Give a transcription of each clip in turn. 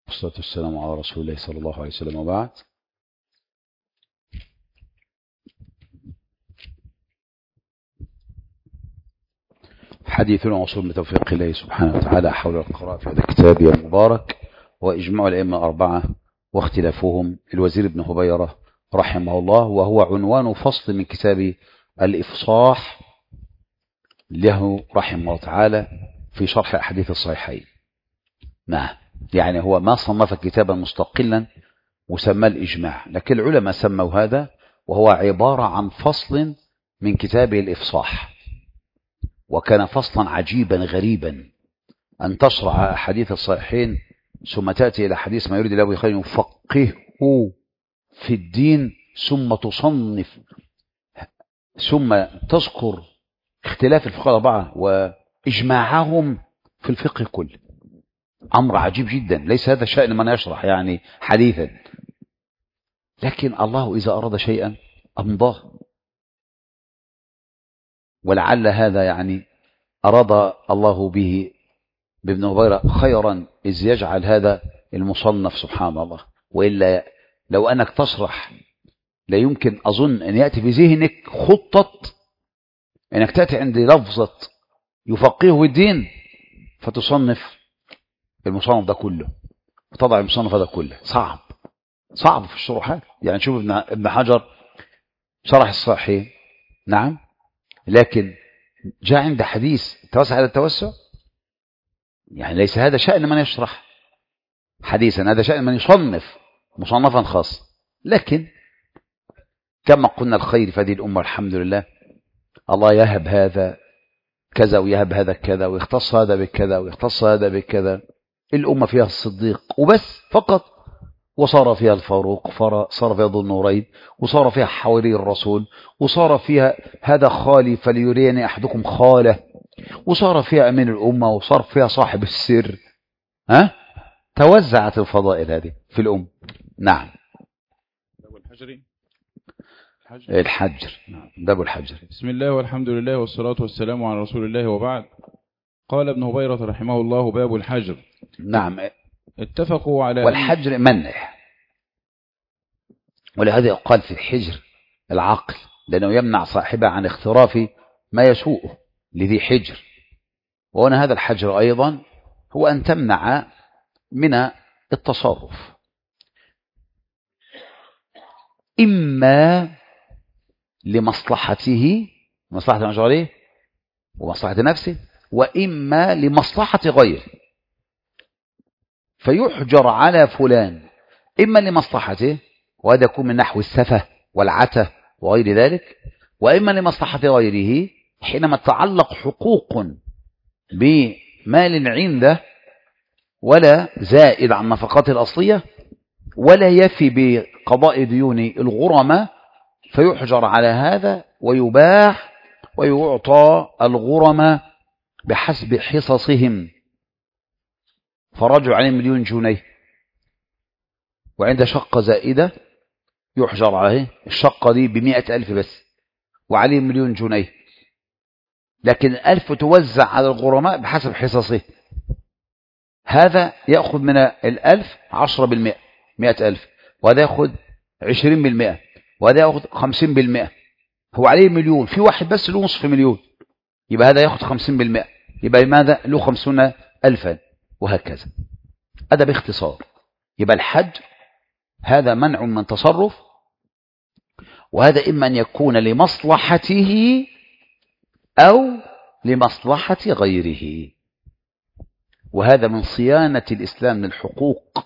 والصلاة والسلام على رسول الله صلى الله عليه وسلم وبعد. حديثنا وصول بتوفيق الله سبحانه وتعالى حول القراءة في هذا الكتاب المبارك وإجماع الأئمة الأربعة واختلافهم الوزير ابن هبيرة رحمه الله، وهو عنوان فصل من كتاب الإفصاح له رحمه الله تعالى في شرح أحاديث الصحيحين. نعم، يعني هو ما صنف كتابا مستقلا وسمى الإجماع، لكن العلماء سموا هذا وهو عبارة عن فصل من كتابه الإفصاح. وكان فصلا عجيبا غريبا أن تشرح أحاديث الصحيحين ثم تأتي إلى حديث ما يريد الله بخير يفقهه في الدين، ثم تصنف ثم تذكر اختلاف الفقهاء الأربعة وإجماعهم في الفقه كله. أمر عجيب جدا، ليس هذا شأن من يشرح يعني حديثا، لكن الله إذا أراد شيئا أمضاه، ولعل هذا يعني أراد الله به بابن هبيرة خيرا إذ يجعل هذا المصنف سبحان الله. وإلا لو أنك تشرح لا يمكن أظن أن يأتي في ذهنك خطة أنك تأتي عند لفظة يفقهه الدين فتصنف المصنف ده كله وتضع المصنف ده كله. صعب في الشروحات. يعني شوف ابن حجر شرح الصحيح، نعم، لكن جاء عند حديث توسع على التوسع. يعني ليس هذا شأن من يشرح حديثا، هذا شأن من يصنف مصنفا خاص. لكن كما قلنا الخير في هذه الأمة الحمد لله، الله يهب هذا كذا ويهب هذا كذا ويختص هذا بكذا ويختص هذا بكذا. الأمة فيها الصديق وبس فقط، وصار فيها الفاروق، صار فيها ذو النورين، وصار فيها حواري الرسول، وصار فيها هذا خالي فليريني أحدكم خاله، وصار فيها أمين الأمة، وصار فيها صاحب السر. توزعت الفضائل هذه في الأمة. نعم. الحجر. باب الحجر. بسم الله والحمد لله والصلاة والسلام على رسول الله وبعد. قال ابن هبيرة رحمه الله: باب الحجر. نعم. اتفقوا على والحجر منع، ولهذا قال في الحجر العقل، لأنه يمنع صاحبه عن اختراف ما يسوءه لذي حجر. وهنا هذا الحجر أيضا هو أن تمنع من التصرف، إما لمصلحته، مصلحة المشغولين ومصلحة نفسه، وإما لمصلحة غيره. فيحجر على فلان إما لمصلحته، وهذا يكون من نحو السفة والعته وغير ذلك، وإما لمصلحة غيره حينما تعلق حقوق بمال عنده ولا زائد عن نفقاته الأصلية ولا يفي بقضاء ديون الغرماء، فيحجر على هذا ويباح ويعطى الغرماء بحسب حصصهم. فرجع عليه 1,000,000 جنيه وعند شقة زائدة يحجر عليه الشقة دي ب100,000 بس، وعليه 1,000,000 جنيه، لكن 1000 توزع على الغرماء بحسب حصصه. هذا يأخذ من 1000 10%، 100,000، وهذا يأخذ 20%، وهذا يأخذ 50%. هو عليه 1,000,000، في واحد بس له نصف مليون، يبقى هذا يأخذ 50%، يبقى ماذا له 50,000، وهكذا. هذا باختصار. يبقى الحج هذا منع من تصرف، وهذا إما أن يكون لمصلحته أو لمصلحة غيره، وهذا من صيانة الإسلام للحقوق،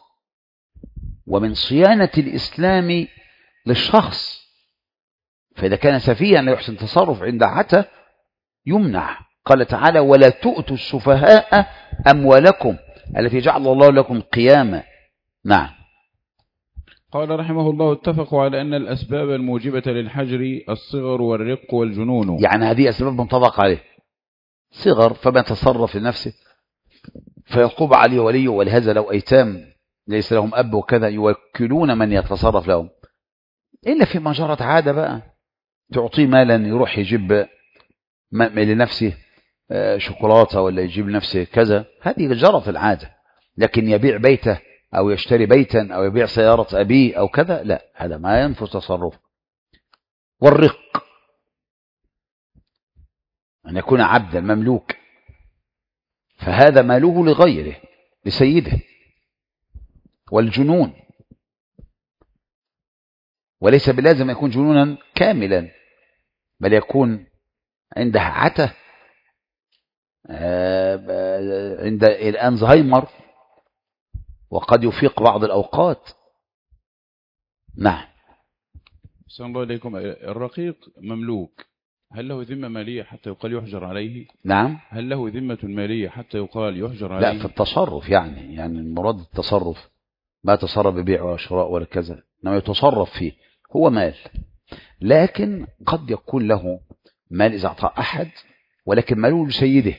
ومن صيانة الإسلام للشخص. فإذا كان سفيها لا يحسن تصرف عند عته يمنع. قال تعالى: ولا تؤتوا السفهاء أموالكم التي جعل الله لكم قياما. نعم. قال رحمه الله: اتفقوا على أن الأسباب الموجبة للحجر الصغر والرق والجنون. يعني هذه أسباب منطبق عليه. صغر فما تصرف لنفسه فيقوم عليه وليه، ولهذا لو أيتام ليس لهم أب وكذا يوكلون من يتصرف لهم، إلا في ما جرت عادة بقى، تعطيه مالا يروح يجيب لنفسه شوكولاتة ولا يجيب لنفسه كذا، هذه جرت العادة. لكن يبيع بيته أو يشتري بيتا أو يبيع سيارة أبيه أو كذا، لا، هذا ما ينفذ تصرفه. والرق أن يكون عبدا مملوك، فهذا ماله لغيره لسيده. والجنون، وليس بلازم يكون جنونا كاملا، بل يكون عنده عته، عند الأنزهايمر، وقد يفيق بعض الأوقات. نعم. أحسن الله إليكم. الرقيق مملوك، هل له ذمة مالية حتى يقال يحجر عليه؟ نعم. هل له ذمة مالية حتى يقال يحجر عليه؟ لا، في التصرف، يعني المراد التصرف، ما تصرف ببيع ولا شراء ولا كذا، إنما يتصرف فيه، هو مال. لكن قد يكون له مال إذا أعطى أحد، ولكن ماله لسيده،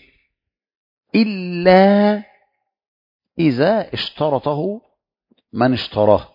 إلا إذا اشترطه من اشتراه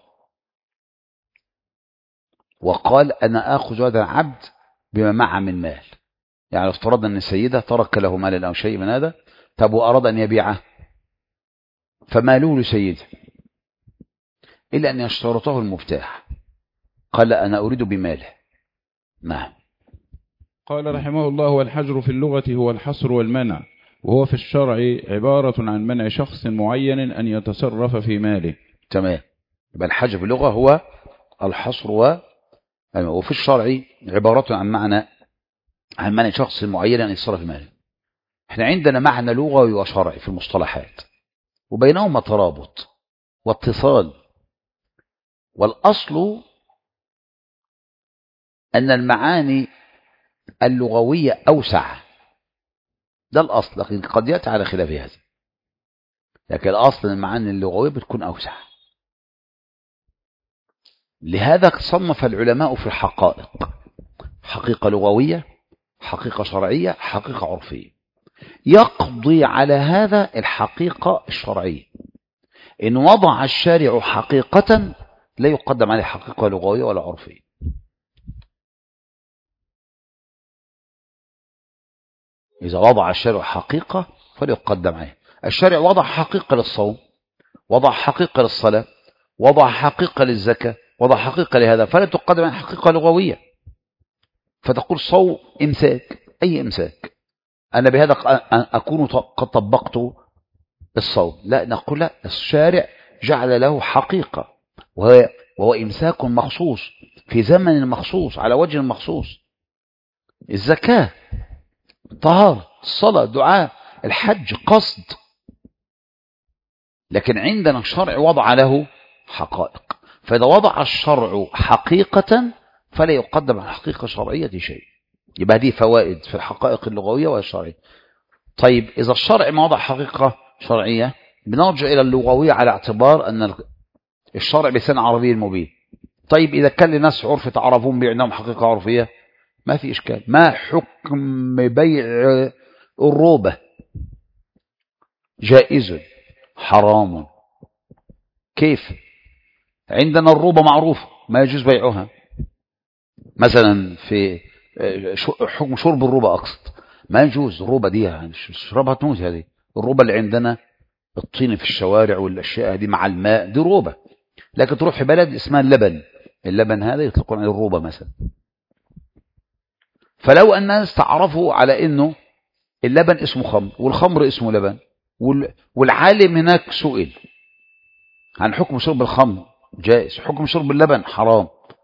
وقال أنا آخذ هذا العبد بما معه من مال. يعني افترضنا أن السيدة ترك له مالا أو شيء من هذا، طب وأراد أن يبيعه، فماله لسيده، إلا أن يشترطه المفتاح، قال أنا أريد بماله. نعم. قال رحمه الله: والحجر في اللغة هو الحصر والمنع، وهو في الشرع عبارة عن منع شخص معين أن يتصرف في ماله. تمام. يبقى الحجر في اللغة هو الحصر، وفي الشرع عبارة عن منع شخص معين أن يتصرف في ماله. احنا عندنا معنى لغوي وشرعي في المصطلحات، وبينهما ترابط واتصال. والأصل أن المعاني اللغوية أوسع، ده الأصل، لكن قد يأتي على خلاف هذا، لكن الأصل أن المعاني اللغوية بتكون أوسع. لهذا صنف العلماء في الحقائق: حقيقة لغوية، حقيقة شرعية، حقيقة عرفية. يقضي على هذا الحقيقة الشرعية، إن وضع الشارع حقيقة لا يقدم عليه حقيقة لغوية ولا عرفية. إذا وضع الشارع حقيقة فلا يقدم عليه. الشارع وضع حقيقة للصوم، وضع حقيقة للصلاة، وضع حقيقة للزكاة، وضع حقيقة لهذا، فلا تقدم عليه حقيقة لغوية. فتقول صوم إمساك، أي إمساك، أنا بهذا أكون قد طبقت الصوم. لا، نقول لا، الشارع جعل له حقيقة، وهو إمساك مخصوص في زمن مخصوص على وجه مخصوص. الزكاة، طهارة، الصلاة، دعاء، الحج، قصد. لكن عندنا الشرع وضع له حقائق، فإذا وضع الشرع حقيقة فلا يقدم على حقيقة شرعية شيء. يبقى هذه فوائد في الحقائق اللغوية والشرعية. طيب إذا الشرع ما وضع حقيقة شرعية، بنرجع إلى اللغوية على اعتبار أن الشرع بلسان عربي مبين. طيب إذا كان لناس عرف تعرفون بأنهم حقيقة عرفية، ما في إشكال. ما حكم بيع الروبة؟ جائز، حرام. كيف؟ عندنا الروبة معروفة ما يجوز بيعها. مثلا في حكم شرب الروبة، أقصد ما يجوز. الروبة دي شربها تموت. هذه الروبة اللي عندنا، الطين في الشوارع والأشياء دي مع الماء، دي روبة. لكن تروح في بلد اسمها اللبن هذا يطلقون عليه الروبة مثلا. فلو أن الناس تعرفوا على أنه اللبن اسمه خمر والخمر اسمه لبن، والعالم هناك سئل عن حكم شرب الخمر جائز، حكم شرب اللبن حرام،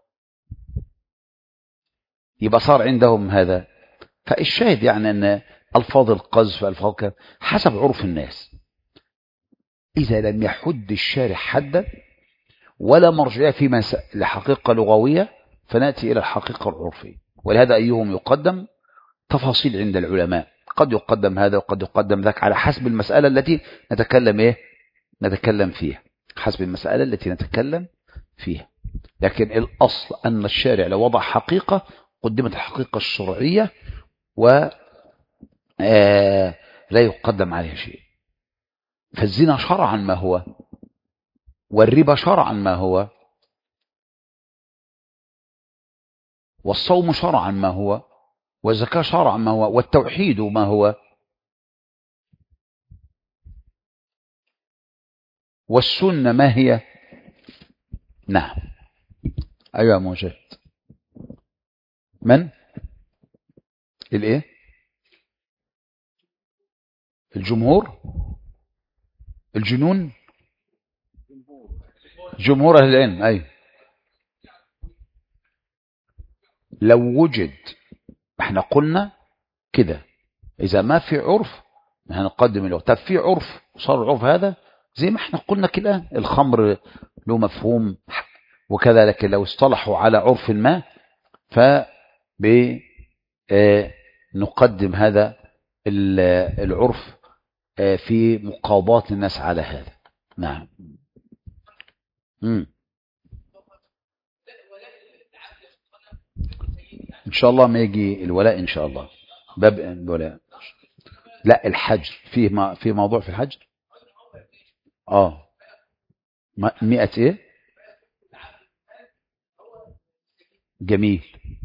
يبقى صار عندهم هذا. فالشاهد يعني أن ألفاظ القذف، ألفاظ حسب عرف الناس. إذا لم يحد الشارع حدا ولا مرجعية فيما لحقيقة لغوية، فنأتي إلى الحقيقة العرفية. ولهذا أيهم يقدم؟ تفاصيل عند العلماء، قد يقدم هذا وقد يقدم ذاك على حسب المسألة التي نتكلم فيها، حسب المسألة التي نتكلم فيها. لكن الأصل أن الشارع لو وضع حقيقة قدمت الحقيقة الشرعية ولا يقدم عليها شيء. فالزنا شرعا ما هو، والربا شرعا ما هو، والصوم شرعا ما هو، والزكاة شرعا ما هو، والتوحيد ما هو. والسنة ما هي؟ نعم. أيها مجاهد. من؟ الإيه؟ الجمهور؟ الجنون؟ جمهور أهل العلم. أيوه. لو وجد، احنا قلنا كده، إذا ما في عرف هنقدم له. طب في عرف وصار العرف هذا زي ما احنا قلنا كده، الخمر له مفهوم وكذا، لكن لو اصطلحوا على عرف ما فنقدم هذا العرف في مقاضاة الناس على هذا. نعم. إن شاء الله ما يجي الولاء إن شاء الله، باب الولاء. لا، الحجر في موضوع في الحجر. 100 ايه؟ جميل.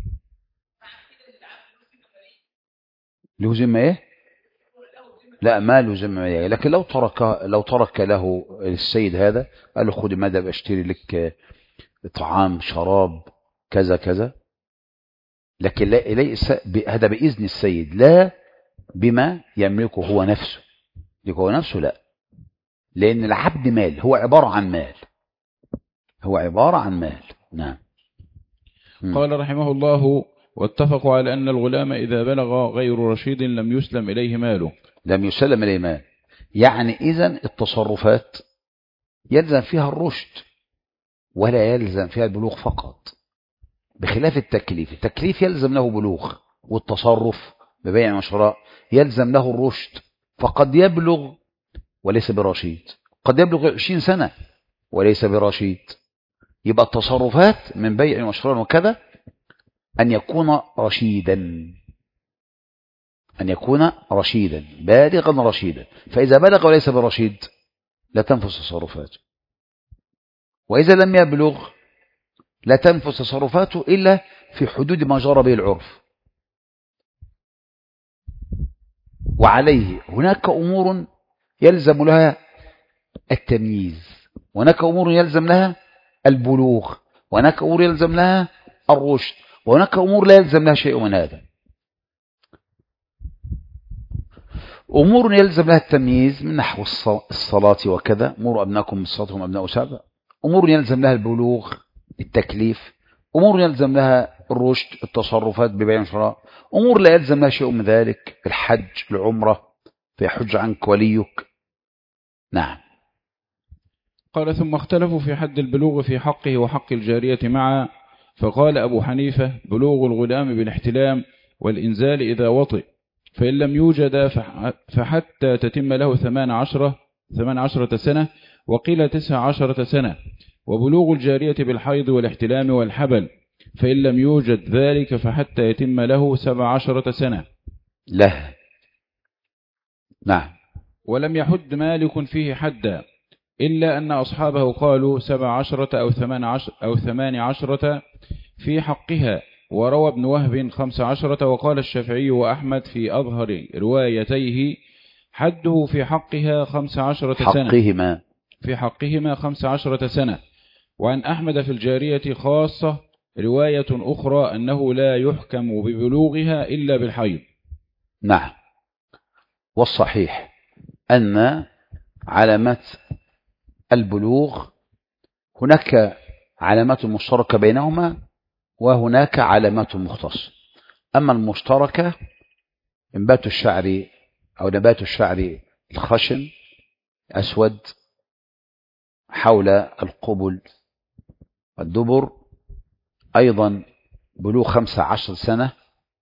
له ذمة ايه؟ لا، ما له ذمة ايه، لكن لو ترك له السيد هذا، قال له خد ماذا بشتري لك طعام شراب كذا كذا، لكن لا ليس هذا بإذن السيد، لا بما يملكه هو نفسه. هو نفسه لا، لأن العبد مال، هو عبارة عن مال، هو عبارة عن مال. نعم. قال رحمه الله: واتفقوا على أن الغلام إذا بلغ غير رشيد لم يسلم إليه ماله. لم يسلم إليه مال، يعني إذن التصرفات يلزم فيها الرشد ولا يلزم فيها البلوغ فقط، بخلاف التكليف. التكليف يلزم له بلوغ، والتصرف ببيع وشراء يلزم له الرشد، فقد يبلغ وليس برشيد، قد يبلغ 20 سنة وليس برشيد. يبقى التصرفات من بيع وشراء وكذا أن يكون رشيدا، أن يكون رشيدا بالغا رشيدا. فإذا بلغ وليس برشيد لا تنفذ تصرفاته، وإذا لم يبلغ لا تنفذ تصرفاته إلا في حدود ما جرى به العرف. وعليه هناك أمور يلزم لها التمييز، وهناك أمور يلزم لها البلوغ، وهناك أمور يلزم لها الرشد، وهناك أمور لا يلزم لها شيء من هذا. أمور يلزم لها التمييز من نحو الصلاة وكذا، أمور أبناكم بالصلاة هم أبناء سبع. أمور يلزم لها البلوغ التكليف، أمور يلزم لها الرشد التصرفات ببيع وشراء، أمور لا يلزم لها شيء من ذلك، الحج العمرة فيحج عنك وليك. نعم. قال: ثم اختلفوا في حد البلوغ في حقه وحق الجارية معا، فقال أبو حنيفة: بلوغ الغلام بالاحتلام والإنزال إذا وطئ، فإن لم يوجد فحتى تتم له 18 سنة، وقيل 19 سنة. وبلوغ الجارية بالحيض والاحتلام والحبل، فإن لم يوجد ذلك فحتى يتم له 17 سنة له. نعم. ولم يحد مالك فيه حدا، إلا أن أصحابه قالوا 17 أو 18 في حقها، وروى ابن وهب 15، وقال الشافعي وأحمد في أظهر روايتيه حده في حقها 15 سنة، في حقهما 15 سنة. وعن أحمد في الجارية خاصة رواية أخرى أنه لا يحكم ببلوغها إلا بالحيض. نعم. والصحيح أن علامات البلوغ هناك علامات مشتركة بينهما وهناك علامات مختصة. أما المشتركة انبات الشعر أو نبات الشعر الخشن أسود حول القبل والدبر، أيضا بلوغ 15 سنة،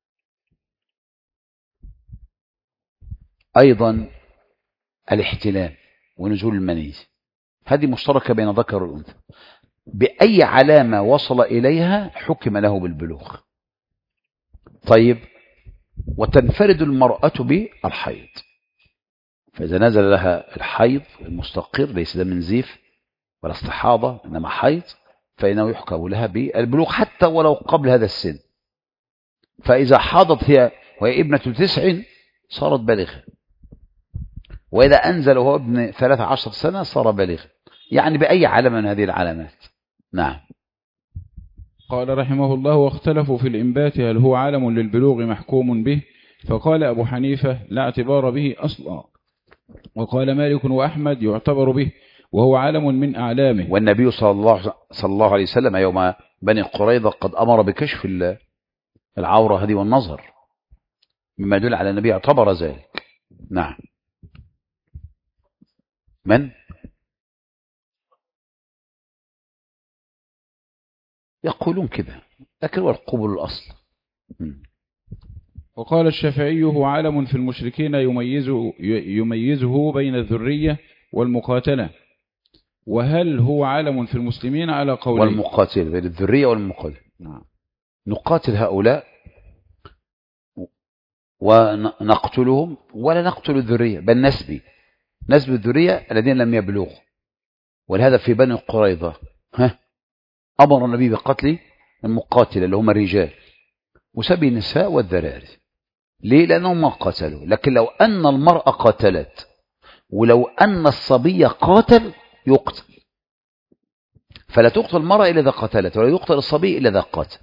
أيضا الاحتلام ونزول المني، هذه مشتركة بين ذكر والأنثى. بأي علامة وصل إليها حكم له بالبلوغ. طيب، وتنفرد المرأة بالحيض، فإذا نزل لها الحيض المستقر ليس ده من زيف ولا استحاضة إنما حيض، فإنه يحكم لها بالبلوغ حتى ولو قبل هذا السن. فإذا حاضت هي وهي ابنة 9 صارت بالغة، وإذا أنزل وهو ابن 13 سنة صار بالغا. يعني بأي علامة من هذه العلامات. نعم. قال رحمه الله: واختلفوا في الإنبات هل هو علم للبلوغ محكوم به؟ فقال أبو حنيفة: لا اعتبار به أصلا. وقال مالك وأحمد: يعتبر به وهو علم من أعلامه. والنبي صلى الله عليه وسلم يوم بني قريظة قد أمر بكشف العورة هذه والنظر، مما يدل على النبي اعتبر ذلك. نعم. من يقولون كذا، لكن هو القبول الأصل. وقال الشافعي: هو علم في المشركين يميزه بين الذرية والمقاتلة. وهل هو علم في المسلمين على قولين؟ والمقاتل، بين الذرية والمقاتل. نعم. نقاتل هؤلاء ونقتلهم ولا نقتل الذرية، بل نسبي الذرية الذين لم يبلغوا. ولهذا في بني قريظة أمر النبي بقتل المقاتل اللي هم الرجال وسبي النساء والذراري. ليه؟ لأنهم ما قتلوا. لكن لو أن المرأة قاتلت ولو أن الصبي قاتل يقتل، فلا تقتل المرأة إلا إذا قتلت، ولا يقتل الصبي إلا إذا قاتل.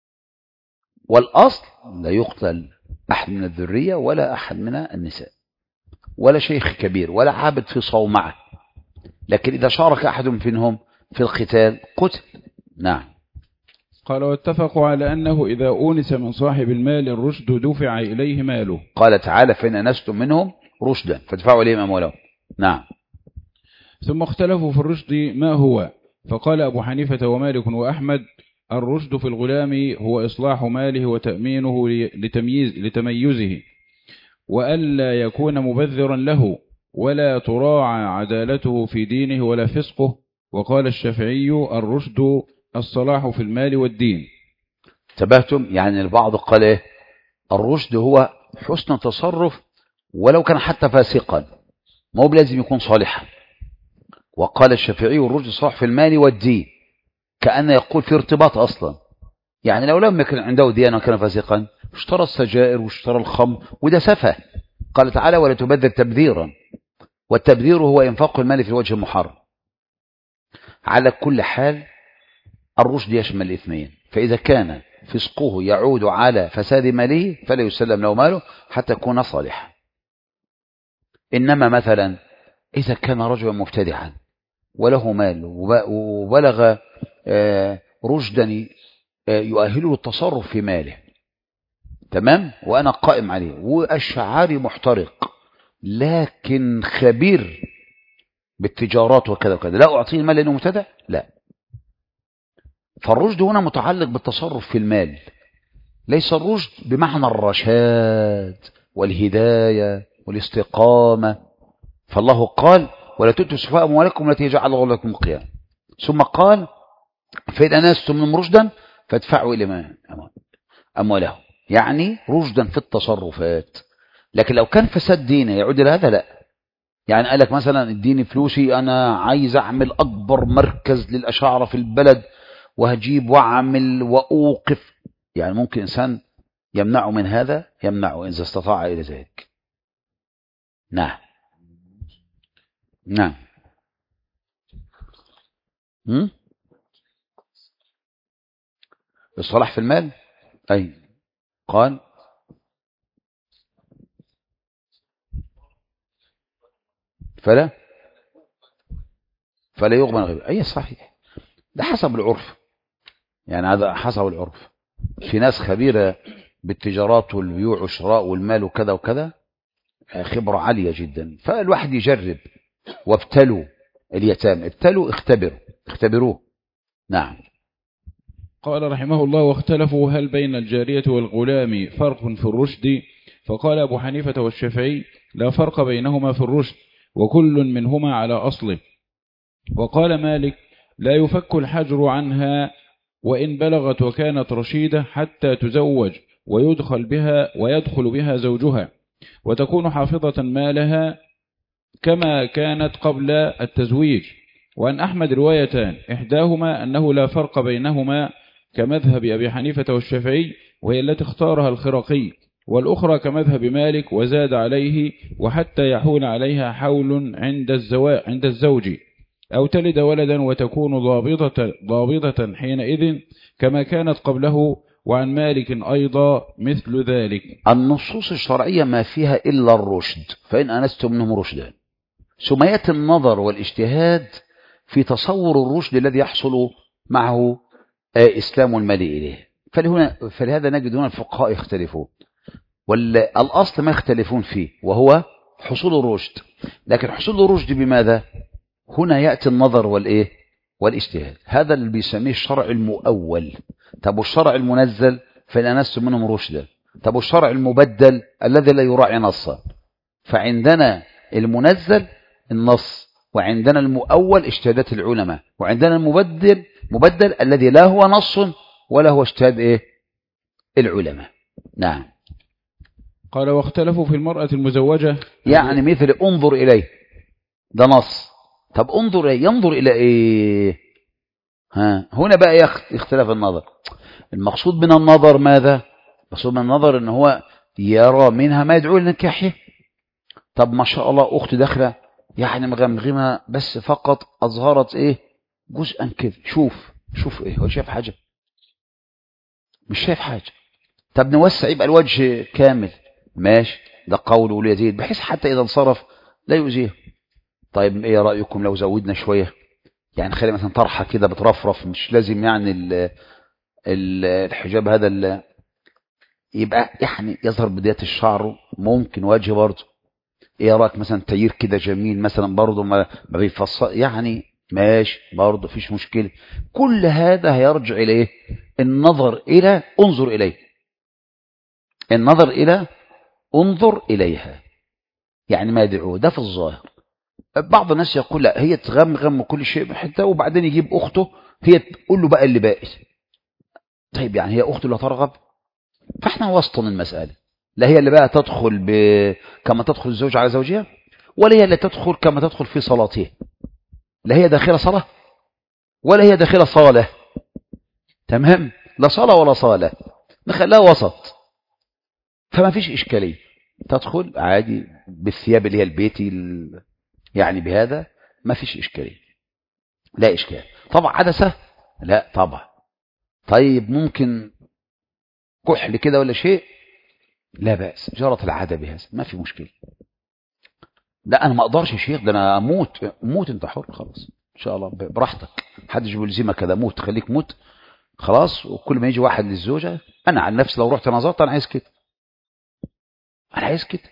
والأصل لا يقتل أحد من الذرية ولا أحد من النساء ولا شيخ كبير ولا عابد في صومعة، لكن إذا شارك أحد منهم في القتال قتل. نعم. قال: واتفقوا على أنه إذا أونس من صاحب المال الرشد دفع إليه ماله. قال تعالى: فإن أنستم منهم رشدا فادفعوا إليهم أموالهم. نعم. ثم اختلفوا في الرشد ما هو، فقال أبو حنيفة ومالك وأحمد: الرشد في الغلام هو إصلاح ماله وتأمينه لتميزه، وألا يكون مبذرا له، ولا تراعى عدالته في دينه ولا فسقه. وقال الشافعي: الرشد الصلاح في المال والدين. انتبهتم؟ يعني البعض قال إيه؟ الرشد هو حسن تصرف ولو كان حتى فاسقا، ما هو لازم يكون صالحا. وقال الشافعي: الرشد صلاح في المال والدين، كأن يقول في ارتباط أصلا. يعني لو لم يكن عنده ديانة وكان فاسقا اشترى السجائر واشترى الخمر، وده سفه. قال تعالى: ولا تبذر تبذيرا، والتبذير هو إنفاق المال في الوجه المحرم. على كل حال الرشد يشمل الاثنين، فإذا كان فسقه يعود على فساد ماله فلا يسلم له ماله حتى يكون صالحا. إنما مثلا إذا كان رجلا مبتدعا وله مال وبلغ رشدا يؤهله التصرف في ماله، تمام، وأنا قائم عليه وأشعاري محترق لكن خبير بالتجارات وكذا وكذا، لا أعطيه المال لأنه مبتدع؟ لا. فالرشد هنا متعلق بالتصرف في المال، ليس الرشد بمعنى الرشاد والهداية والاستقامة. فالله قال: ولا تؤتوا السفهاء أموالكم التي جعل الله لكم قياما. ثم قال: فإن أنستم منهم رشدا فادفعوا إلى أموالهم، يعني رشدا في التصرفات. لكن لو كان فساد دينه يعود إلى هذا لا. يعني قال لك مثلا: اديني فلوسي، أنا عايز أعمل أكبر مركز للأشاعرة في البلد وهجيب وأعمل وأوقف. يعني ممكن إنسان يمنعه من هذا، يمنعه إذا استطاع إلى ذلك. نعم. نعم. الصلاح في المال أي قال: فلا يغبن غيبه. أي صحيح، ده حسب العرف، يعني هذا حسب العرف. في ناس خبيرة بالتجارات والبيوع والشراء والمال وكذا وكذا، خبرة عالية جدا، فالواحد يجرب. وابتلوا اليتامى، اختبروه. نعم. قال رحمه الله: واختلفوا هل بين الجارية والغلام فرق في الرشد؟ فقال أبو حنيفة والشافعي: لا فرق بينهما في الرشد، وكل منهما على أصله. وقال مالك: لا يفك الحجر عنها وإن بلغت وكانت رشيدة حتى تزوج ويدخل بها زوجها، وتكون حافظة مالها كما كانت قبل التزويج. وأن أحمد روايتان، إحداهما أنه لا فرق بينهما كمذهب أبي حنيفة والشافعي، وهي التي اختارها الخرقي، والأخرى كمذهب مالك وزاد عليه: وحتى يحول عليها حول عند الزوج. أو تلد ولدا وتكون ضابطة حينئذ كما كانت قبله. وعن مالك أيضا مثل ذلك. النصوص الشرعية ما فيها إلا الرشد، فإن أنستم منهم رشدا. ثم يأتي النظر والاجتهاد في تصور الرشد الذي يحصل معه إسلام المال إليه. فلهذا نجد هنا الفقهاء يختلفون، والأصل ما يختلفون فيه وهو حصول الرشد. لكن حصول الرشد بماذا؟ هنا يأتي النظر والاجتهاد. هذا اللي بيسميه الشرع المؤول. طب والشرع المنزل فإن أنستم منهم رشدا. طب والشرع المبدل الذي لا يراعي نصا. فعندنا المنزل النص، وعندنا المؤول اجتهادات العلماء، وعندنا المبدل الذي لا هو نص ولا هو اجتهاد العلماء. نعم. قال واختلفوا في المرأة المزوجة، يعني مثل انظر إليه، ده نص. طب انظر إليه، ينظر إلى إيه؟ هنا بقى يختلف النظر. المقصود من النظر ماذا؟ المقصود من النظر ان هو يرى منها ما يدعو لنكاحه. طب ما شاء الله أخت داخله يعني مغمغمة بس فقط أظهرت جزءا كده، شوف هو شايف حاجة؟ مش شايف حاجة. طب نوسع يبقى الوجه كامل، ماشي، ده قول وليزيد بحيث حتى إذا انصرف لا يؤذيه. طيب ايه رأيكم لو زودنا شوية؟ يعني خلي مثلا طرحة كده بترفرف، مش لازم يعني الحجاب هذا يبقى يعني يظهر بداية الشعر، ممكن وجه برضه. ايه رأيك مثلا تغيير كده جميل مثلا برضه ما بيفصل يعني، ماشي برضه فيش مشكلة. كل هذا هيرجع إليه النظر إلى انظر إليه، النظر إلى انظر إليها، يعني ما يدعوه ده في الظاهر. بعض الناس يقول لا هي تغمغم كل شيء حتى، وبعدين يجيب أخته هي تقول له بقى اللي باقي. طيب يعني هي أخته لا ترغب؟ فاحنا وسطن المسألة. لا هي اللي بقى تدخل كما تدخل الزوج على زوجها، ولا هي اللي تدخل كما تدخل في صلاتها. لا هي داخلة صلاة ولا هي داخلة صالة. تمام، لا صلاة ولا صالة، نخليها وسط. فما فيش إشكالية، تدخل عادي بالثياب اللي هي البيتي يعني بهذا ما فيش إشكالية، لا إشكال. طبعا عدسة لا طبعا. طيب ممكن كحل كده ولا شيء، لا بأس، جرت العادة بهذا ما في مشكلة. لا أنا ما أقدرش يا شيخ، ده أنا موت أنت حر خلاص إن شاء الله براحتك، محدش بيلزمك كده، موت خليك موت خلاص. وكل ما يجي واحد للزوجة، أنا عن نفسي لو رحت نظرت أنا عايز كده، أنا عايز كده.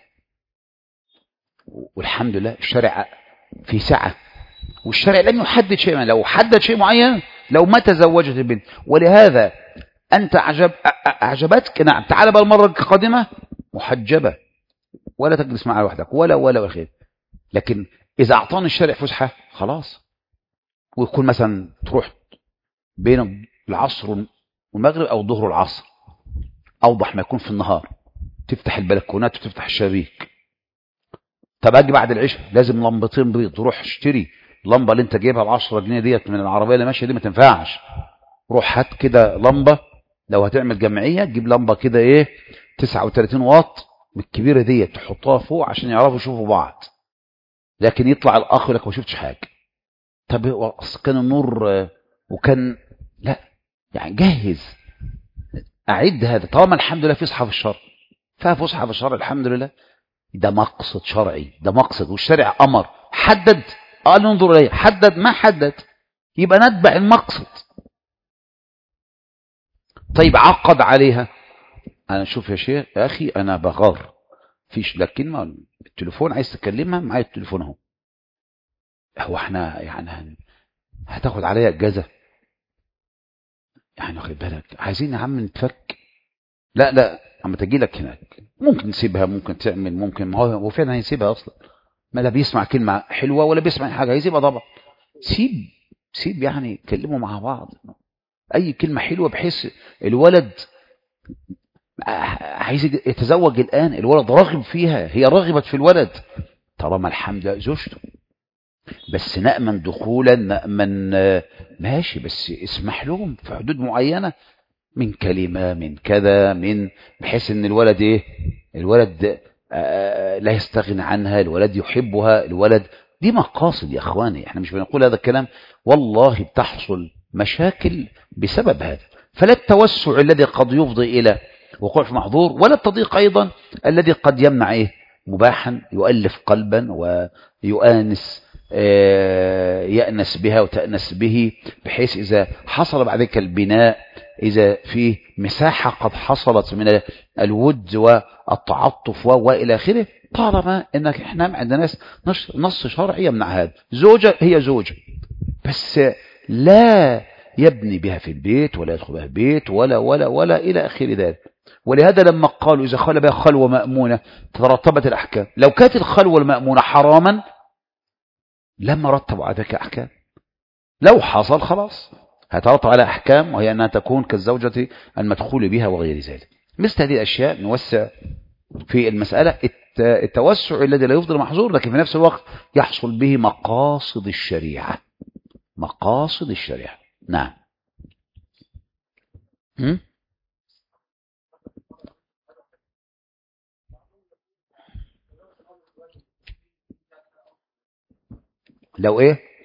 والحمد لله الشرع في سعة، والشرع لم يحدد شيء. لو حدد شيء معين لو ما تزوجت البنت. ولهذا أنت أعجبتك، نعم تعال بقى المرة القادمة محجبة ولا تجلس معها لوحدك ولا خير. لكن إذا أعطاني الشرع فسحة خلاص، ويكون مثلا تروح بين العصر والمغرب أو الظهر والعصر، أوضح ما يكون في النهار، تفتح البلكونات وتفتح الشبابيك. طب أجي بعد العشاء لازم لمبتين بيض، تروح اشتري اللمبة اللي انت جايبها ب10 جنيه ديت من العربية اللي ماشية دي ما تنفعش. روح هات كده لمبة، لو هتعمل جمعية جيب لمبة كده 39 واط بالكبيرة ديت تحطها فوق عشان يعرفوا يشوفوا بعض. لكن يطلع الأخ يقول لك ما شفتش حاجة. طب أصل كان النور وكان لا، يعني جهز أعد هذا. طالما الحمد لله في فسحة في الشرع، فيها فسحة في الشرع الحمد لله، ده مقصد شرعي، ده مقصد. والشرع أمر حدد، قال ننظر إليه، حدد ما حدد يبقى نتبع المقصد. طيب عقد عليها، أنا شوف يا شيخ يا أخي أنا بغار فيش لك كلمة، التليفون عايز تكلمها معايا التليفون اهو. هو احنا يعني هتاخد عليا اجازة يعني؟ واخد بالك عايزين يا عم نتفك. لا عم تجي لك هناك ممكن نسيبها، ممكن تعمل، ممكن ما هو فعلا هيسيبها اصلا، ما لا بيسمع كلمة حلوة ولا بيسمع حاجة هيسيبها طبعا. سيب يعني كلموا مع بعض اي كلمة حلوة بحيث الولد عايز يتزوج الآن، الولد راغب فيها، هي راغبت في الولد، طالما الحمد لله زوجته. بس نأمن دخولا، نأمن ماشي، بس اسمح لهم في حدود معينة من كلمة من كذا، من بحيث ان الولد الولد لا يستغني عنها، الولد يحبها، الولد دي مقاصد يا أخواني، احنا مش بنقول هذا الكلام، والله بتحصل مشاكل بسبب هذا. فلا التوسع الذي قد يفضي إلى وقوع في محظور، ولا التضييق أيضا الذي قد يمنع مباحا يؤلف قلبا ويؤانس يأنس بها وتأنس به، بحيث إذا حصل بعد ذلك البناء، إذا فيه مساحة قد حصلت من الود والتعاطف وإلى آخره، طالما إنك إحنا عندنا نص شرعي يمنع هذا. زوجة هي زوجة، بس لا يبني بها في البيت ولا يدخل بها البيت ولا إلى آخر ذلك. ولهذا لما قالوا إذا خلى بها خلوة مأمونة ترتبت الأحكام. لو كانت الخلوة المأمونة حراما لما رتبوا على ذلك أحكام، لو حصل خلاص هترتب على أحكام، وهي أنها تكون كالزوجة المدخول بها وغير ذلك. مثل هذه الأشياء نوسع في المسألة، التوسع الذي لا يفضل محظور، لكن في نفس الوقت يحصل به مقاصد الشريعة. مقاصد الشريعة. نعم. لو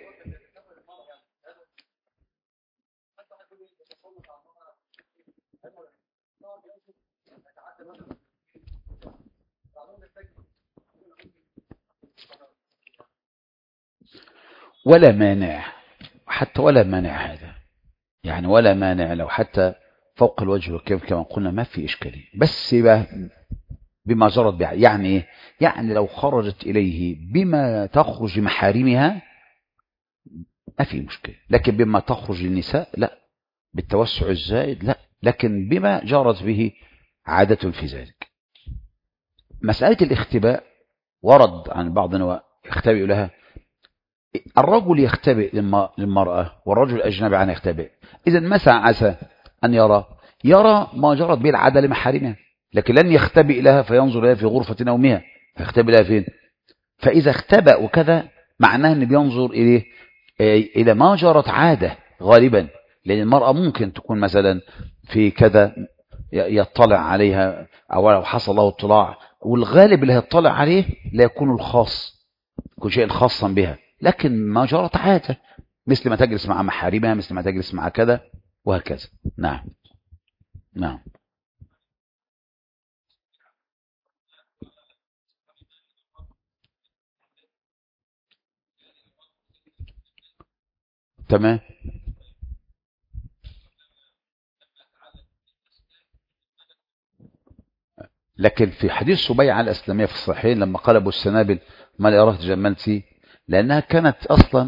ولا مانع، حتى ولا مانع هذا، يعني ولا مانع لو حتى فوق الوجه والكيف كما قلنا ما في إشكالية، بس بما جرت بها. يعني يعني لو خرجت إليه بما تخرج محارمها ما في مشكلة، لكن بما تخرج النساء لا، بالتوسع الزائد لا، لكن بما جرت به عادة في ذلك. مسألة الاختباء ورد عن بعضنا يختبئ لها. الرجل يختبئ للمرأة والرجل الأجنبي عنها يختبئ. إذا مثلا عسى أن يرى ما جرت به العادة لمحارمها، لكن لن يختبئ لها فينظر لها في غرفة نومها، فيختبئ لها فين؟ فإذا اختبأ وكذا معناه أن بينظر إلى ما جرت عادة غالبا، لأن المرأة ممكن تكون مثلا في كذا يطلع عليها، أو لو حصل له اطلاع، والغالب اللي يطلع عليه لا يكون الخاص، يكون شيء خاصا بها، لكن ما جرت عادة، مثل ما تجلس مع محارمها، مثل ما تجلس مع كذا وهكذا. نعم. نعم. تمام. لكن في حديث سبيعة الأسلامية في الصحيحين لما قال أبو السنابل ما لا أراه تجملتي، لأنها كانت أصلا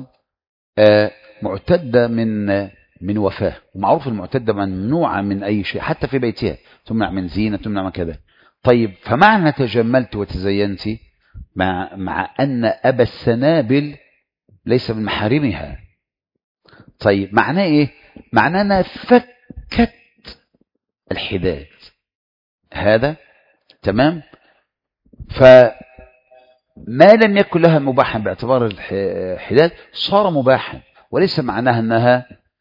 معتدة من وفاة، ومعروف المعتدة ممنوعة من أي شيء حتى في بيتها، تمنع من زينة، تمنع من كذا. طيب فمعنى تجملت وتزينت مع أن أبا السنابل ليس من محارمها. طيب معناه إيه؟ معناه أنها فكت الحداد هذا. تمام. فما لم يكن لها مباحا باعتبار الحداد صار مباحا، وليس معناها أنها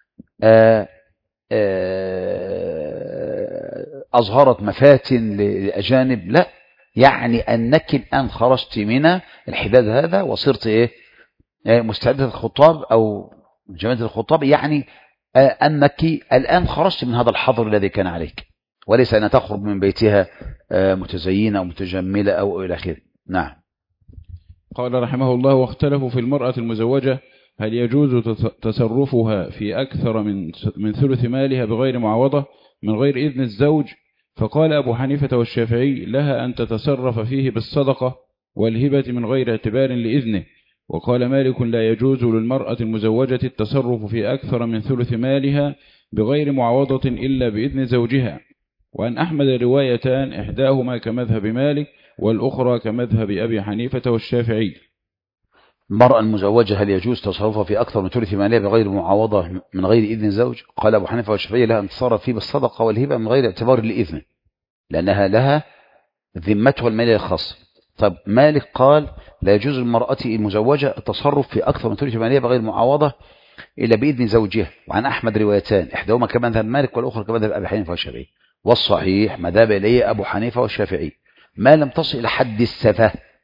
أظهرت مفاتن لأجانب، لا، يعني أنك الآن خرجت من الحداد هذا وصرت مستعدة الخطاب أو جماعة الخطاب، يعني أنك الآن خرجت من هذا الحظر الذي كان عليك، وليس أن تخرج من بيتها متزينة أو متجملة أو إلى آخره. نعم. قال رحمه الله: واختلفوا في المرأة المزوجة هل يجوز تصرفها في أكثر من ثلث مالها بغير معاوضة من غير إذن الزوج؟ فقال أبو حنيفة والشافعي: لها أن تتصرف فيه بالصدقة والهبة من غير اعتبار لإذنه. وقال مالك: لا يجوز للمرأة المزوجة التصرف في أكثر من ثلث مالها بغير معاوضة إلا بإذن زوجها. وأن أحمد روايتان، إحداهما كمذهب مالك والأخرى كمذهب أبي حنيفة والشافعي. المرأة المزوجة هل يجوز تصرفها في أكثر من ثلث مالها بغير معاوضة من غير إذن زوج؟ قال أبو حنيفة والشافعي: لها أن تتصرف فيه بالصدقة والهبة من غير اعتبار لإذنه، لأنها لها ذمتها المالية الخاصة. طب مالك قال: لا يجوز للمرأة المزوجة التصرف في أكثر من ثلث مالها بغير معاوضة إلا بإذن زوجها. وعن أحمد روايتان، إحداهما كمذهب مالك والأخرى كمذهب أبي حنيفة والشافعي. والصحيح مذهب إليه أبو حنيفة والشافعي ما لم تصل إلى حد السفة،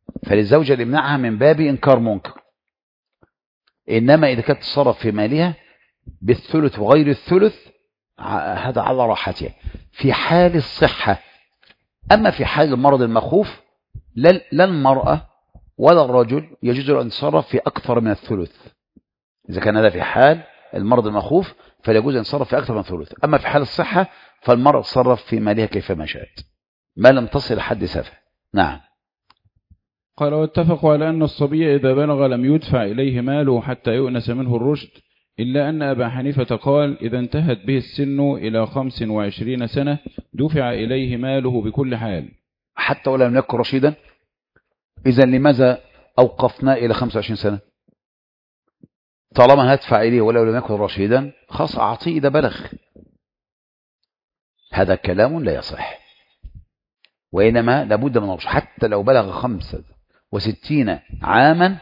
فللزوجة اللي يمنعها من باب إنكار منكر. إنما إذا كانت تصرف في مالها بالثلث وغير الثلث هذا على راحتها في حال الصحة. أما في حال المرض المخوف لا المرأة ولا الرجل يجوز أن يتصرف في أكثر من الثلث. إذا كان هذا في حال المرض المخوف فلا يجوز أن يتصرف في أكثر من الثلث. أما في حال الصحة فالمرأة تصرف في مالها كيفما شاءت ما لم تصل حد سفه. نعم. قال واتفقوا على أن الصبي إذا بلغ لم يدفع إليه ماله حتى يؤنس منه الرشد، إلا أن أبا حنيفة قال إذا انتهت به السن إلى 25 سنة دفع إليه ماله بكل حال حتى ولم يكن رشيدا. إذا لماذا أوقفنا إلى 25 سنة؟ طالما هدفع إليه ولو لم يكن رشيدا خاص أعطيه إذا بلغ. هذا كلام لا يصح، وإنما لابد من الرشد حتى لو بلغ 65 عاما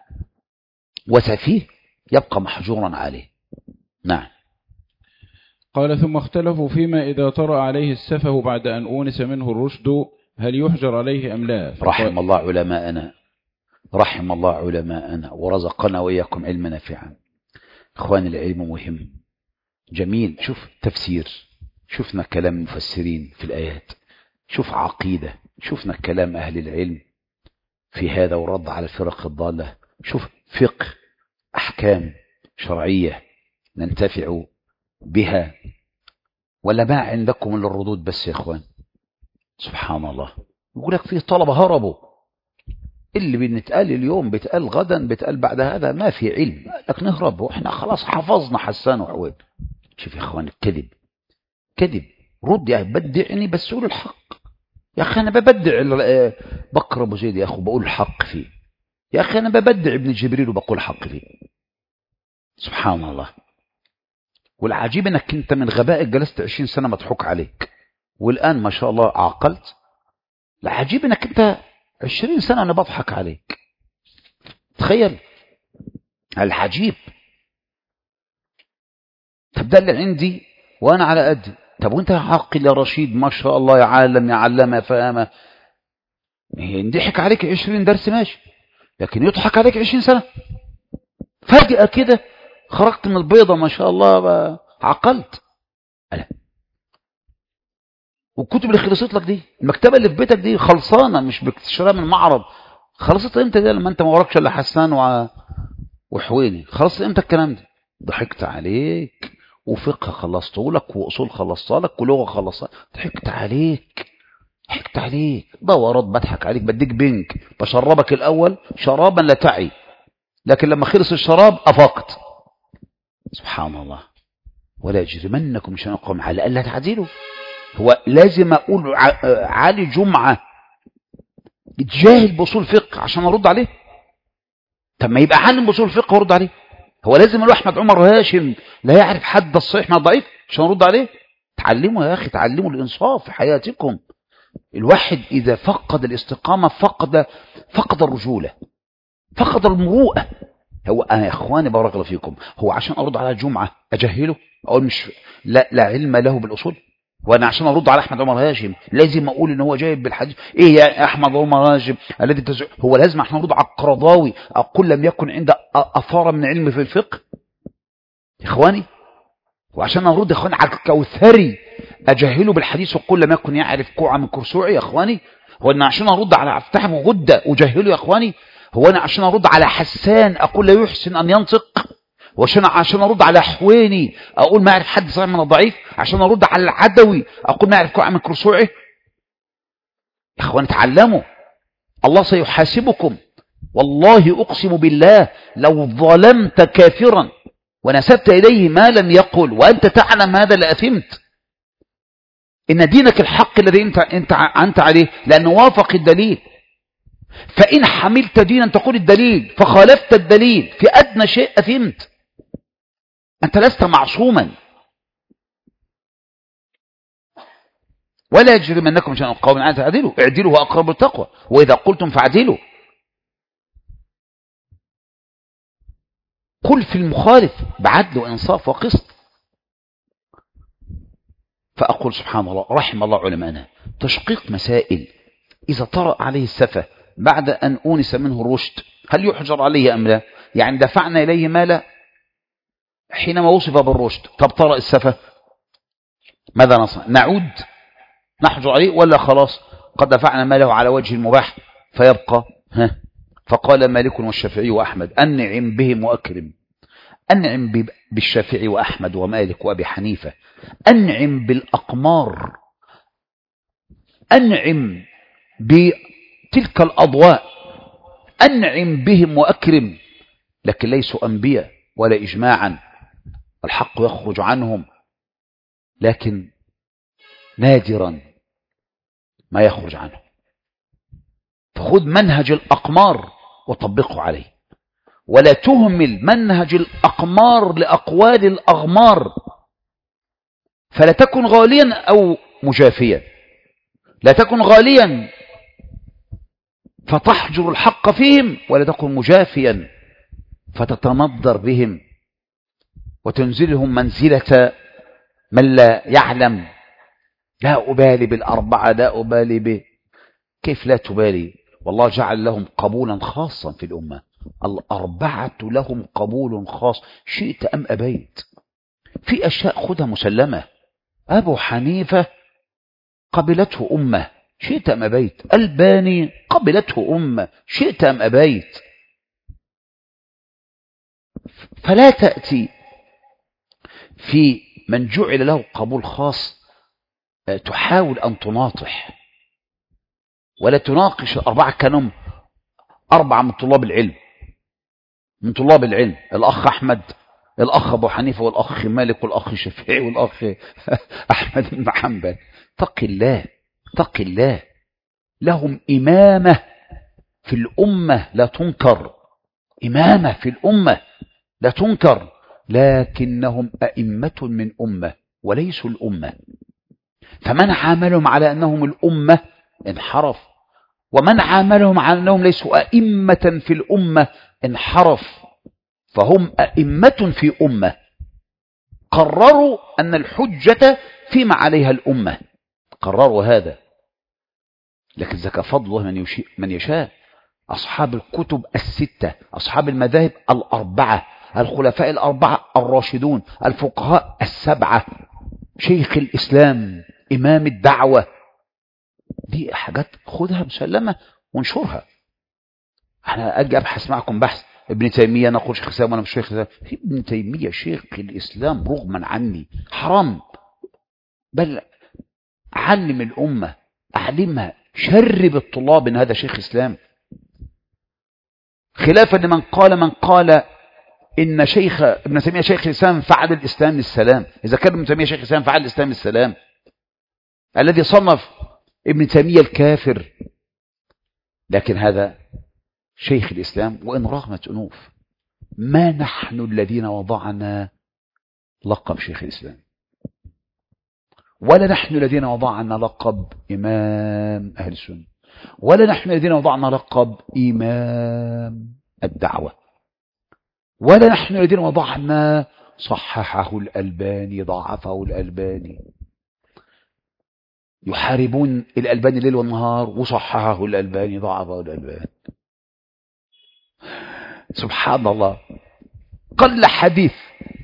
وسفيه يبقى محجورا عليه. نعم. قال ثم اختلفوا فيما إذا طرأ عليه السفه بعد أن أونس منه الرشد هل يحجر عليه أم لا. رحم الله علماءنا، رحم الله علماءنا ورزقنا وإياكم علما نافعا. إخواني العلم مهم جميل. شوف تفسير، شفنا كلام المفسرين في الآيات، شوف عقيدة، شفنا كلام أهل العلم في هذا ورد على الفرق الضالة، شوف فقه أحكام شرعية ننتفع بها. ولا ما عندكم إلا الردود بس يا إخوان؟ سبحان الله. يقول لك فيه طلبة هربوا، اللي بنتقال اليوم بتقال غدا بتقال بعد هذا، ما في علم لك نهرب وإحنا خلاص حفظنا حسان وعويد. شوف يا إخوان الكذب كذب. رد يا بدعني بس قول الحق يا أخي. أنا ببدع بكر أبو زيد يا أخو بقول الحق فيه، يا أخي أنا ببدع ابن جبريل وبقول الحق فيه. سبحان الله. والعجيب أنك أنت من غبائك جلست 20 سنة مضحوك عليك والآن ما شاء الله عقلت. العجيب أنك أنت 20 سنة أنا بضحك عليك. تخيل العجيب. طب ده اللي عندي وأنا على قدي. طب وانت عاقل يا رشيد ما شاء الله يا عالم يا علامة يا فهامة، ينضحك عليك 20 درس ماشي، لكن يضحك عليك 20 سنة فجأة كده خرجت من البيضة ما شاء الله عقلت. ألا والكتب اللي خلصت لك دي، المكتبة اللي في بيتك دي خلصانة مش بتشتريها من معرض، خلصت امتى دي لما انت ما وراكش الا حسان وحويني؟ خلصت امتى الكلام ده؟ ضحكت عليك. وفقه خلصته لك واصول خلصتها لك ولغه خلصتها. ضحكت عليك ضحكت عليك. دورات بضحك عليك بديك بنك بشربك الاول شرابا لا تعي، لكن لما خلص الشراب افقت. سبحان الله. ولا يجرمنكم شنآن قوم على الا تعدلوا. هو لازم اقول علي جمعه يتجاهل باصول فقه عشان ارد عليه؟ طب ما يبقى عالم باصول فقه وارد عليه. هو لازم اروح احمد عمر هاشم لا يعرف حد الصحيح من الضعيف عشان ارد عليه؟ تعلموا يا اخي، تعلموا الانصاف في حياتكم. الواحد اذا فقد الاستقامه فقد الرجوله، فقد المروءه. هو انا يا اخواني بارك الله فيكم، هو عشان ارد على الجمعه اجهله اقول مش لا علم له بالاصول؟ وانا عشان ارد على احمد عمر هاشم لازم اقول ان هو جايب بالحديث ايه يا احمد عمر هاشم الذي هو لازم عشان ارد على القرضاوي اقول لم يكن عنده اثاره من علم في الفقه يا اخواني؟ وعشان ارد يا اخواني على الكوثري اجهله بالحديث واقول لم يكن يعرف كوعا من كرسوعي يا اخواني؟ هو انا عشان ارد على افتح غده اجهله يا اخواني؟ هو انا عشان ارد على حسان اقول لا يحسن ان ينطق؟ عشان ارد على حويني اقول ما اعرف حد صحيح من الضعيف؟ عشان ارد على العدوي اقول ما اعرف كوع من كرسوعه؟ يا اخوان تعلموا، الله سيحاسبكم. والله اقسم بالله لو ظلمت كافرا ونسبت اليه ما لم يقل وانت تعلم هذا لاثمت. ان دينك الحق الذي انت عليه لانه وافق الدليل. فان حملت دينا تقول الدليل فخالفت الدليل في ادنى شيء اثمت. أنت لست معصوما. ولا يجرمنكم شنآن قوم أن تعدلوا اعدلوا هو أقرب للتقوى وإذا قلتم فاعدلوا. قل في المخالف بعدل وإنصاف وقسط. فأقول سبحان الله رحم الله علماءنا. تشقيق مسائل إذا طرأ عليه السفة بعد أن أونس منه الرشد هل يحجر عليه أم لا؟ يعني دفعنا إليه مالا حينما وصف بالرشد، فابطرأ السفة، ماذا نصنع؟ نعود نحجر عليه ولا خلاص قد دفعنا ماله على وجه المباح فيبقى؟ فقال مالك والشافعي وأحمد أنعم بهم وأكرم. أنعم بالشافعي وأحمد ومالك وأبي حنيفة، أنعم بالأقمار، أنعم بتلك الأضواء، أنعم بهم وأكرم، لكن ليسوا أنبياء ولا إجماعا، الحق يخرج عنهم، لكن نادرا ما يخرج عنه. فخذ منهج الأقمار وطبقه عليه، ولا تهمل منهج الأقمار لأقوال الأغمار، فلا تكن غاليا أو مجافيا، لا تكن غاليا فتحجر الحق فيهم، ولا تكن مجافيا فتتنظر بهم وتنزلهم منزلة من لا يعلم. لا أبالي بالأربعة، لا أبالي كيف لا تبالي؟ والله جعل لهم قبولا خاصا في الأمة، الأربعة لهم قبول خاص شئت أم أبيت. في أشياء خذها مسلمة، أبو حنيفة قبلته أمة شئت أم أبيت، الباني قبلته أمة شئت أم أبيت. فلا تأتي في من جعل له قبول خاص تحاول أن تناطح ولا تناقش الأربعة. كانوا 4 من طلاب العلم، من طلاب العلم، الأخ أحمد، الأخ أبو حنيفة، والأخ مالك، والأخ الشافعي، والأخ أحمد بن حنبل. اتق الله، اتق الله، لهم إمامة في الأمة لا تنكر، إمامة في الأمة لا تنكر، لكنهم أئمة من أمة وليسوا الأمة. فمن عاملهم على أنهم الأمة انحرف، ومن عاملهم على أنهم ليسوا أئمة في الأمة انحرف. فهم أئمة في أمة قرروا أن الحجة فيما عليها الأمة، قرروا هذا. لكن ذاك فضل الله من يشاء. أصحاب الكتب الستة، أصحاب المذاهب الأربعة، الخلفاء ال4 الراشدون، الفقهاء ال7، شيخ الإسلام، إمام الدعوة، دي حاجات خذها مسلمة وانشرها. أنا أجي أبحث معكم بحث ابن تيمية، نقول شيخ الإسلام وأنا مش شيخ الإسلام. ابن تيمية شيخ الإسلام رغما عني، حرام. بل علم الأمة، أعلمها، شرب الطلاب إن هذا شيخ إسلام، خلافا لمن قال إن شيخ ابن تيمية شيخ الإسلام فعل الإسلام للسلام. إذا كان ابن تيمية شيخ الإسلام فعل الإسلام للسلام، الذي صنف ابن تيمية الكافر، لكن هذا شيخ الإسلام وإن رغمت أنوف. ما نحن الذين وضعنا لقب شيخ الإسلام، ولا نحن الذين وضعنا لقب إمام أهل السنة، ولا نحن الذين وضعنا لقب إمام الدعوة، ولا نحن الذين وضعنا صححه الألباني، ضعفه الألباني. يحاربون الألباني الليل والنهار، وصححه الألباني، ضعفه الألباني. سبحان الله. قل حديث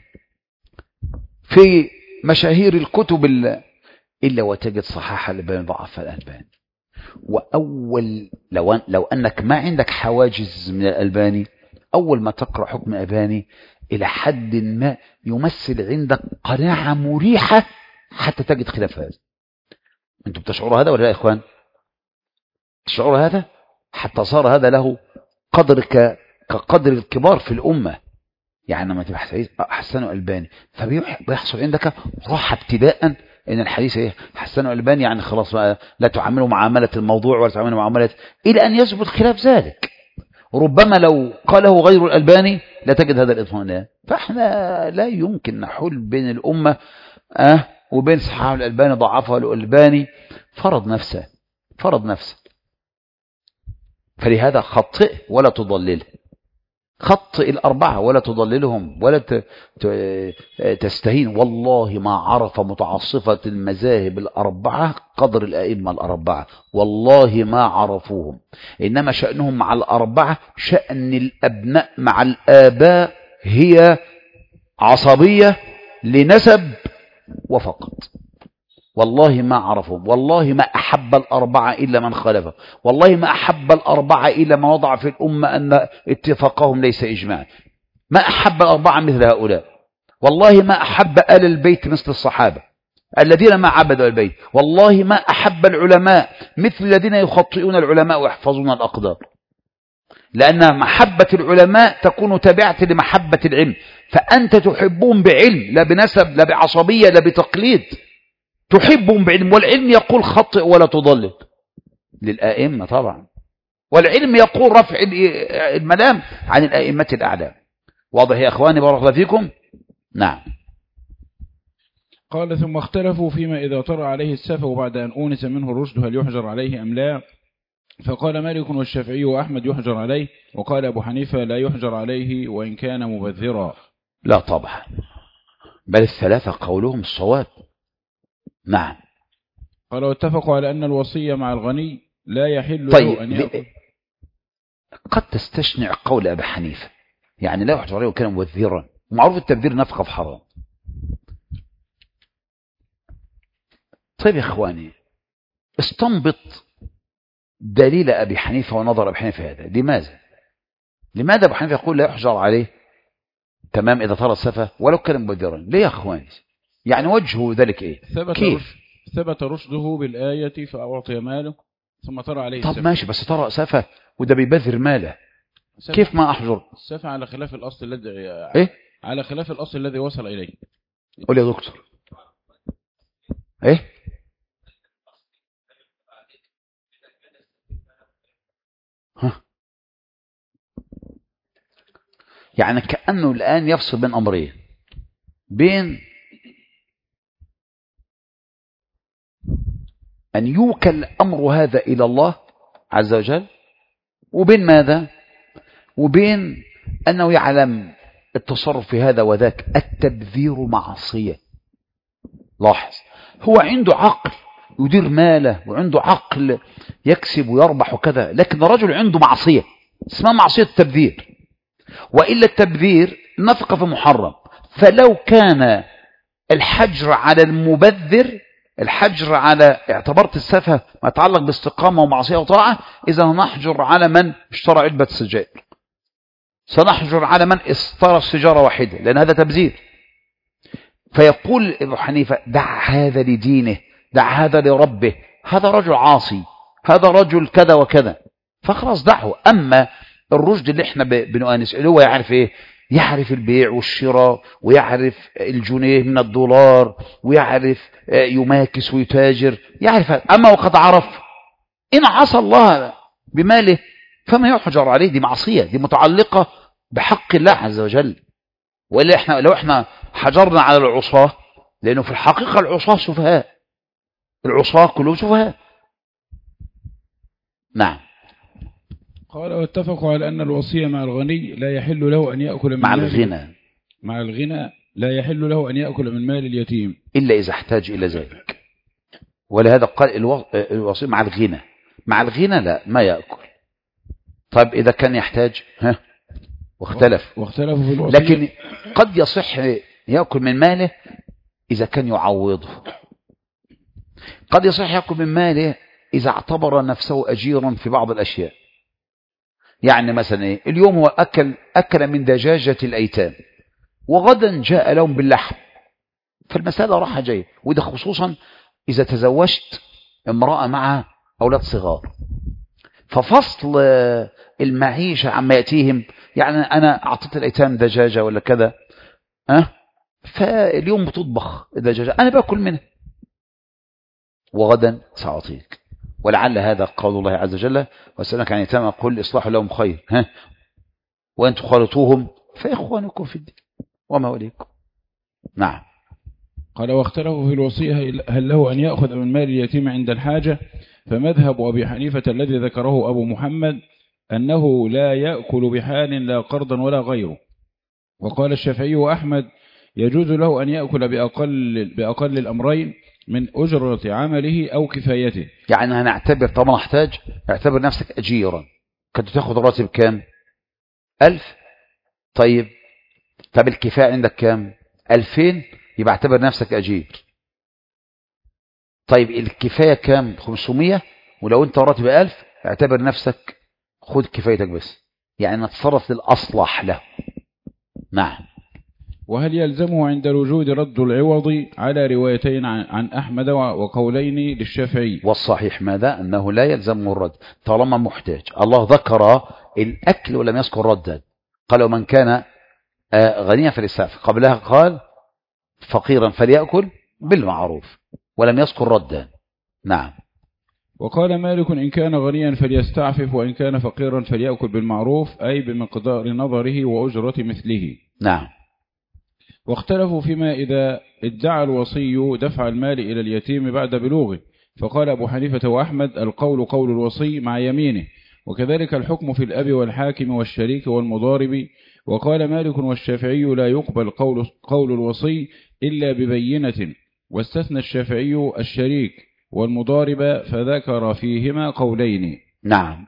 في مشاهير الكتب إلا وتجد صحاح الألباني، ضعف الألباني. وأول لو أنك ما عندك حواجز من الألباني، أول ما تقرأ حكم الألباني إلى حد ما يمثل عندك قناعة مريحة حتى تجد خلاف هذا. أنتم بتشعروا هذا ولا لا يا إخوان؟ تشعروا هذا؟ حتى صار هذا له قدر كقدر الكبار في الأمة. يعني لما تبحث حسن الألباني فبيحصل عندك راحة ابتداء إن الحديث إيه حسن الألباني، يعني خلاص لا تعامله معاملة الموضوع ولا تعامله معاملة، إلى أن يثبت خلاف ذلك. ربما لو قاله غير الألباني لا تجد هذا الإطمئنان. فإحنا لا يمكن نحل بين الأمة وبين صحابة الألباني ضعفها الألباني، فرض نفسه. فلهذا خطئ ولا تضلله، خط الأربعة ولا تضللهم ولا تستهين. والله ما عرف متعصفة المذاهب الأربعة قدر الأئمة الأربعة، والله ما عرفوهم. إنما شأنهم مع الأربعة شأن الأبناء مع الآباء، هي عصبية لنسب وفقط. والله ما عرفهم، والله ما أحب الأربعة إلا من خالفه، والله ما أحب الأربعة إلا ما وضع في الأمة أن اتفاقهم ليس إجماع. ما أحب الأربعة مثل هؤلاء. والله ما أحب آل البيت مثل الصحابة الذين ما عبدوا البيت. والله ما أحب العلماء مثل الذين يخطئون العلماء ويحفظون الأقدار. لأن محبة العلماء تكون تابعة لمحبة العلم، فأنت تحبهم بعلم لا بنسب لا بعصبية لا بتقليد، تحبهم بعلم. والعلم يقول خطئ ولا تضلل للآئمة طبعا، والعلم يقول رفع الملام عن الآئمة الأعلام. واضح يا أخواني بارك الله فيكم؟ نعم. قال ثم اختلفوا فيما إذا طرأ عليه السفه بعد أن أونس منه الرشد هل يحجر عليه أم لا؟ فقال مالك والشافعي وأحمد يحجر عليه، وقال أبو حنيفة لا يحجر عليه وإن كان مبذرا. لا طبعا، بل الثلاثة قولهم الصواب. نعم. قال واتفقوا على أن الوصية مع الغني لا يحل طيب له أن يأكل. قد تستشنع قول أبي حنيفة، يعني لا يحجر عليه وكان مبذرا، ومعروف التبذير نفقة في حرام. طيب يا إخواني، استنبط دليل أبي حنيفة ونظر أبي حنيفة هذا. لماذا أبي حنيفة يقول لا يحجر عليه تمام إذا طرأ السفه ولو كان مبذرا؟ ليه يا إخواني؟ يعني وجهه ذلك إيه؟ كيف؟ ثبت رشده بالآية فأعطي ماله ثم طرأ عليه السفه. طب ماشي، بس طرأ سفه وده بيبذر ماله، كيف ما أحجر؟ السفه على خلاف الأصل الذي إيه؟ على خلاف الأصل الذي وصل إليه. قول يا دكتور. إيه؟ ها. يعني كأنه الآن يفصل بين أمرين، بين أن يوكل أمر هذا إلى الله عز وجل، وبين ماذا؟ وبين أنه يعلم التصرف في هذا وذاك. التبذير معصية. لاحظ، هو عنده عقل يدير ماله وعنده عقل يكسب ويربح وكذا، لكن الرجل عنده معصية اسمها معصية التبذير. وإلا التبذير نفقة في محرم. فلو كان الحجر على المبذر، الحجر على اعتبرت السفه ما يتعلق باستقامة ومعصية وطاعة، إذا نحجر على من اشترى علبة سجائر، سنحجر على من اشترى السجارة واحدة، لأن هذا تبذير. فيقول ابو حنيفة دع هذا لدينه، دع هذا لربه، هذا رجل عاصي، هذا رجل كذا وكذا، فخلاص دعه. أما الرشد اللي احنا بنؤنس اللي هو يعرف ايه؟ يعرف البيع والشراء، ويعرف الجنيه من الدولار، ويعرف يماكس ويتاجر، يعرف هذا. أما وقد عرف إن عصى الله بماله فما يحجر عليه، دي معصية، دي متعلقة بحق الله عز وجل. وإلا احنا لو احنا حجرنا على العصاة، لأنه في الحقيقة العصاة سفهاء، العصاة كلهم سفهاء. نعم. قال واتفقوا على أن الوصية مع الغني لا يحل له أن يأكل من مع مال الغنى، مع الغنى لا يحل له أن يأكل من مال اليتيم إلا إذا احتاج إلى ذلك. ولهذا قال الوصية مع الغنى، مع الغنى لا ما يأكل. طيب إذا كان يحتاج واختلفوا في الوصية. لكن قد يصح يأكل من ماله إذا كان يعوضه، قد يصح يأكل من ماله إذا اعتبر نفسه أجيرا في بعض الأشياء. يعني مثلا إيه؟ اليوم هو أكل من دجاجة الأيتام، وغدا جاء لهم باللحم، فالمسألة راحة جاية. وده خصوصا إذا تزوجت امرأة مع أولاد صغار، ففصل المعيشة عما يأتيهم. يعني أنا أعطيت الأيتام دجاجة ولا كذا، فاليوم بتطبخ الدجاجة أنا باكل منها، وغدا سأعطيك. ولعل هذا قول الله عز وجل وسألك عن اليتامى قل إصلاح لهم خير وأن تخالطوهم فإخوانكم في الدين وما وليكم. نعم. قال واختلفوا في الوصية هل له أن يأخذ من مال اليتيم عند الحاجة، فمذهب أبي حنيفة الذي ذكره أبو محمد أنه لا يأكل بحال لا قرضا ولا غيره. وقال الشافعي وأحمد يجوز له أن يأكل بأقل الأمرين من أجرة عمله أو كفايته. يعني هنعتبر طالما احتاج، اعتبر نفسك أجيرا، كنت تاخد راتب كام؟ 1000. طب الكفاية عندك كام؟ 2000، يبقى اعتبر نفسك أجير. طيب الكفاية كام؟ 500، ولو انت راتب 1000 اعتبر نفسك خد كفايتك بس، يعني نتصرف للأصلح له. نعم. وهل يلزمه عند الوجود رد العوض على روايتين عن أحمد وقولين للشافعي؟ والصحيح ماذا؟ أنه لا يلزمه الرد طالما محتاج. الله ذكر الأكل ولم يذكر ردا. قال ومن كان غنيا فليستعفف، قبلها قال فقيرا فليأكل بالمعروف، ولم يذكر ردا. نعم. وقال مالك إن كان غنيا فليستعفف وإن كان فقيرا فليأكل بالمعروف، أي بمقدار نظره وأجرة مثله. نعم. واختلفوا فيما إذا ادعى الوصي دفع المال إلى اليتيم بعد بلوغه، فقال أبو حنيفة وأحمد القول قول الوصي مع يمينه، وكذلك الحكم في الأب والحاكم والشريك والمضارب. وقال مالك والشافعي لا يقبل قول الوصي إلا ببينة، واستثنى الشافعي الشريك والمضارب فذكر فيهما قولين. نعم.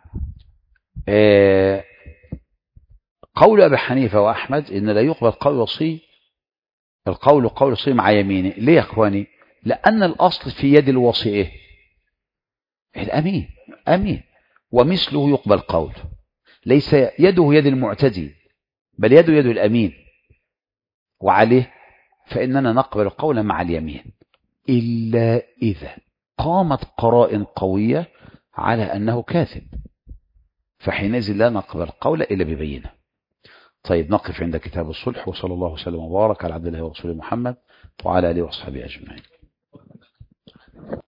قول أبي حنيفة وأحمد إن لا يقبل قول الوصي، القول قول الوصي مع يمينه. ليه يا أخواني؟ لأن الأصل في يد الوصي إيه؟ الأمين. أمين، ومثله يقبل قول، ليس يده يد المعتدي بل يده يد الأمين، وعليه فإننا نقبل القول مع اليمين إلا إذا قامت قرائن قوية على أنه كاذب، فحينئذ لا نقبل القول إلا ببينه. طيب نقف عند كتاب الصلح، وصلى الله وسلم وبارك على عبد الله ورسوله محمد وعلى آله وصحبه أجمعين.